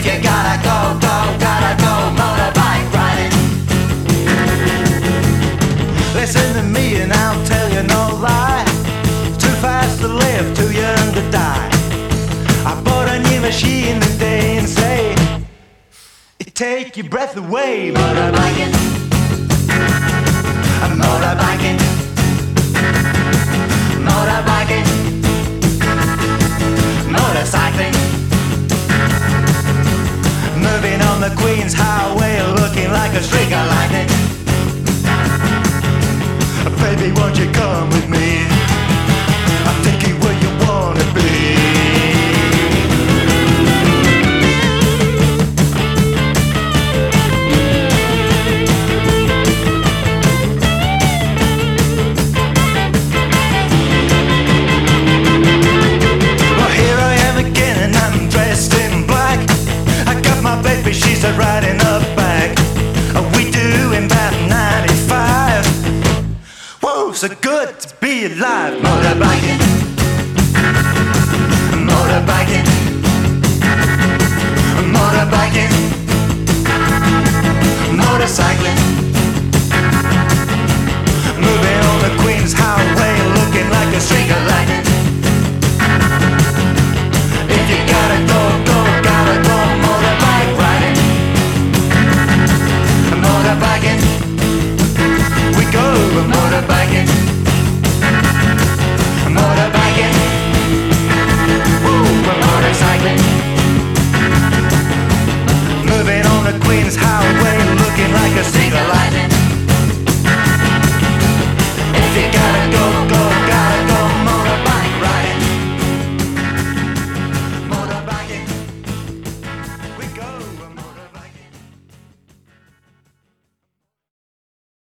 if you gotta go motorbike riding. Listen to me and I'll tell you no lie. Too fast to live, too young to die. I bought a new machine today and say it take your breath away. Motorbiking, motorbiking, motorbiking, motorcycling, moving on the Queen's Highway.